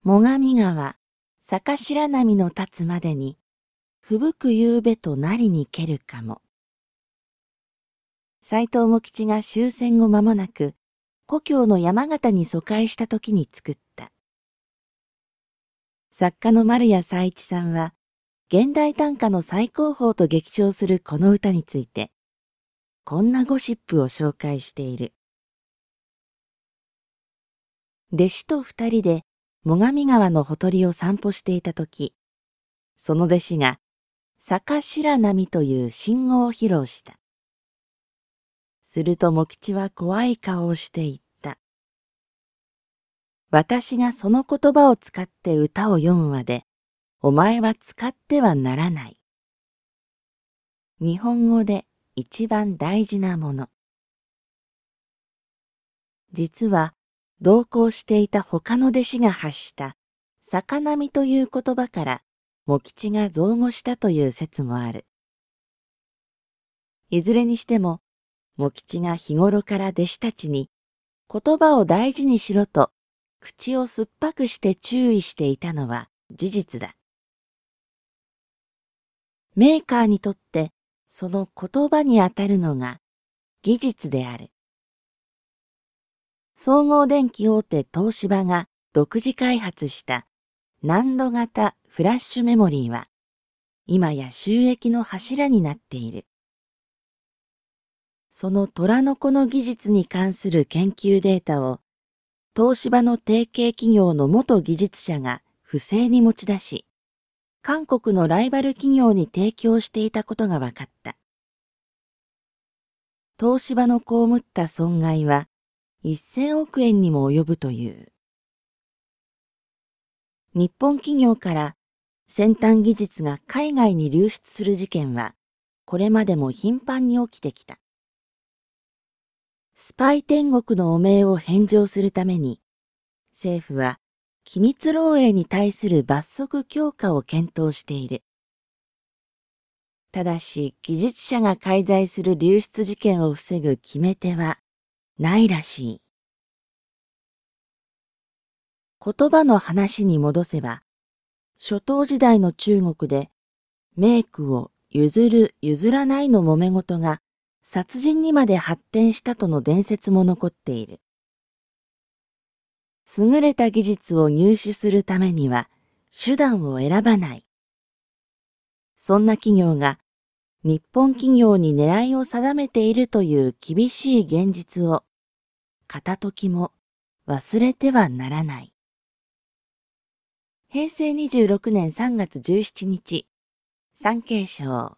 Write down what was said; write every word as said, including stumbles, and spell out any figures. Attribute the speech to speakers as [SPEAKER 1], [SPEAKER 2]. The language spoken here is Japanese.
[SPEAKER 1] 最上川、坂白波の立つまでに、吹雪く夕べとなりにけるかも。斎藤茂吉が終戦後間もなく、故郷の山形に疎開した時に作った。作家の丸谷佐一さんは、現代短歌の最高峰と激唱するこの歌について、こんなゴシップを紹介している。弟子と二人で最上川のほとりを散歩していたとき、その弟子が坂白波という信号を披露した。すると茂吉は怖い顔をして言った。私がその言葉を使って歌を読むまで、お前は使ってはならない。日本語で一番大事なもの。実は、同行していた他の弟子が発した坂波という言葉から茂吉が造語したという説もある。いずれにしても、茂吉が日頃から弟子たちに言葉を大事にしろと口を酸っぱくして注意していたのは事実だ。メーカーにとってその言葉にあたるのが技術である。総合電機大手東芝が独自開発した難度型フラッシュメモリーは今や収益の柱になっている。その虎の子の技術に関する研究データを東芝の提携企業の元技術者が不正に持ち出し、韓国のライバル企業に提供していたことが分かった。東芝の被った損害はせんおくえんにも及ぶという。日本企業から先端技術が海外に流出する事件はこれまでも頻繁に起きてきた。スパイ天国の汚名を返上するために政府は機密漏洩に対する罰則強化を検討している。ただし技術者が介在する流出事件を防ぐ決め手はないらしい。言葉の話に戻せば、初唐時代の中国でメイクを譲る譲らないの揉め事が殺人にまで発展したとの伝説も残っている。優れた技術を入手するためには手段を選ばない。そんな企業が日本企業に狙いを定めているという厳しい現実を片時も忘れてはならない。へいせいにじゅうろくねんさんがつじゅうしちにち、産経省。